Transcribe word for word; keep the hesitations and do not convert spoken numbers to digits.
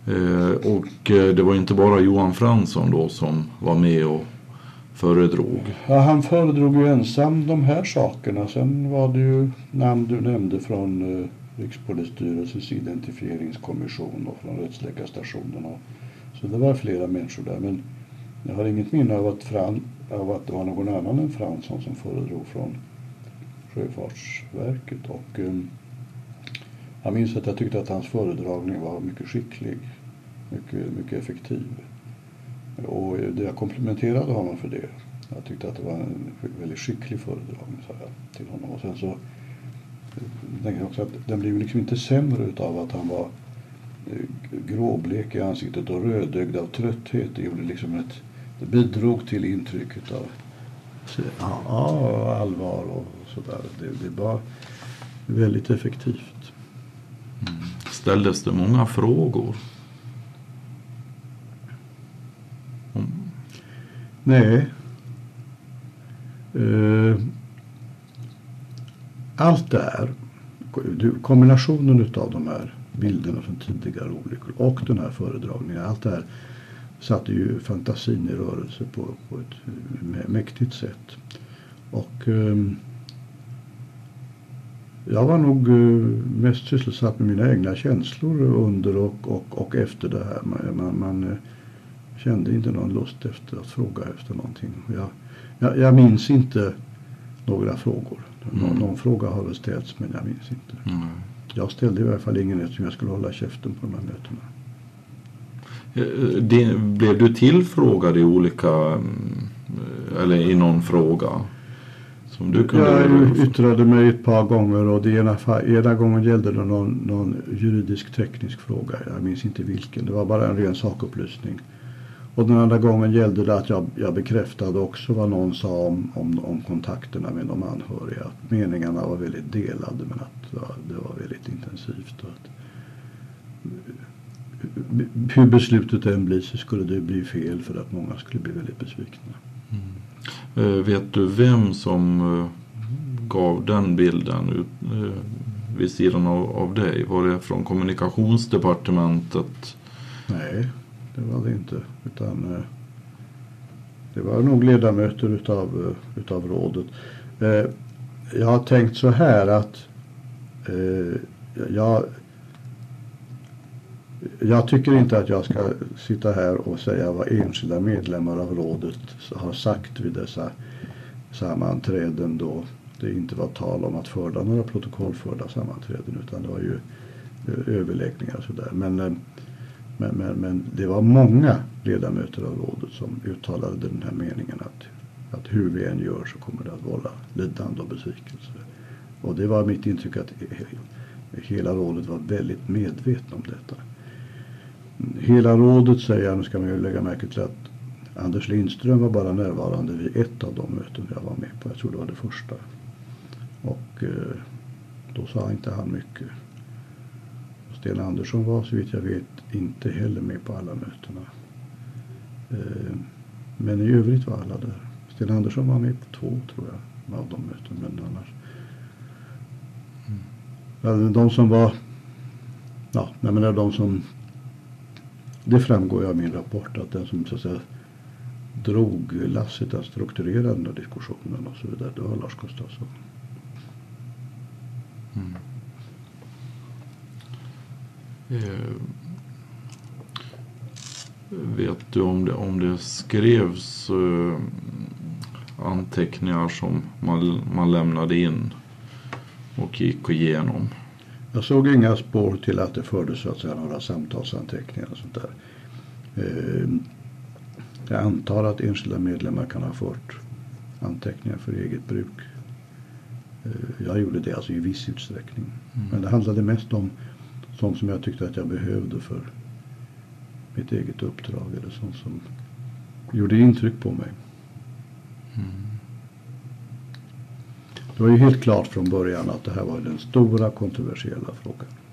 Eh, och eh, det var inte bara Johan Fransson då som var med och föredrog. Ja, han föredrog ju ensam de här sakerna. Sen var det ju namn du nämnde från eh, Rikspolisstyrelsens identifieringskommission och från rättsläkarstationen. Och, så det var flera människor där. Men jag har inget minne av att, Fran, av att det var någon annan än Fransson som föredrog från Sjöfartsverket. Och eh, jag minns att jag tyckte att hans föredragning var mycket skicklig. Mycket, mycket effektiv. Och jag komplimenterade honom för det. Jag tyckte att det var en väldigt skicklig föredragning, sa jag till honom. Och sen så tänkte jag också att den blev liksom inte sämre utav att han var gråblek i ansiktet och rödögd av trötthet. Det gjorde liksom ett, det bidrog till intrycket av ja, allvar och sådär. Det, det var väldigt effektivt. Mm. Ställdes det många frågor? Mm. Nej. Uh, allt det här, kombinationen utav de här bilderna från tidigare olyckor och den här föredragningen, allt det här satte ju fantasin i rörelse på, på ett mäktigt sätt. Och um, jag var nog uh, mest sysselsatt med mina egna känslor under och, och, och efter det här. Man, man, man uh, kände inte någon lust efter att fråga efter någonting. Jag, jag, jag minns inte några frågor. Nå, mm. Någon fråga har väl ställts, men jag minns inte. Mm. Jag ställde i alla fall ingen eftersom jag skulle hålla käften på de här mötena. Det, blev du tillfrågad i olika, eller i någon fråga? Som du kunde jag yttrade mig ett par gånger och det ena, ena gången gällde det någon, någon juridisk teknisk fråga. Jag minns inte vilken. Det var bara en ren sakupplysning. Och den andra gången gällde det att jag, jag bekräftade också vad någon sa om, om, om kontakterna med de anhöriga. Att meningarna var väldigt delade men att ja, det var väldigt intensivt. Och att, hur beslutet än blir så skulle det bli fel för att många skulle bli väldigt besvikna. Mm. Uh, vet du vem som uh, gav den bilden uh, vid sidan av, av dig? Var det från kommunikationsdepartementet? Nej. Det var det inte, utan eh, det var nog ledamöter utav, utav rådet. Eh, jag har tänkt så här att eh, jag, jag tycker inte att jag ska sitta här och säga vad enskilda medlemmar av rådet har sagt vid dessa sammanträden då det inte var tal om att förda några protokollförda sammanträden utan det var ju eh, överläggningar och sådär. Men eh, Men, men, men det var många ledamöter av rådet som uttalade den här meningen att, att hur vi än gör så kommer det att vara lidande och besvikelse. Och det var mitt intryck att hela rådet var väldigt medveten om detta. Hela rådet säger, nu ska man ju lägga märke till att Anders Lindström var bara närvarande vid ett av de möten jag var med på. Jag tror det var det första. Och eh, då sa inte han mycket. Sten Andersson var så vitt jag vet inte heller med på alla mötena. Eh, men i övrigt var alla där. Sten Andersson var med på två tror jag av de möten, men annars. Mm. De som var, ja, jag menar de som, det framgår ju av min rapport att den som så att säga drog lasset att strukturera den diskussionen och så vidare, det var Lars Gustafsson. Mm. Eh, vet du om det, om det skrevs eh, anteckningar som man, man lämnade in och gick igenom? Jag såg inga spår till att det fördes så att säga några samtalsanteckningar och sånt där. Eh, jag antar att enskilda medlemmar kan ha fört anteckningar för eget bruk. Eh, jag gjorde det alltså i viss utsträckning. Mm. Men det handlade mest om sånt som jag tyckte att jag behövde för mitt eget uppdrag eller sånt som gjorde intryck på mig. Mm. Det var ju helt klart från början att det här var den stora kontroversiella frågan.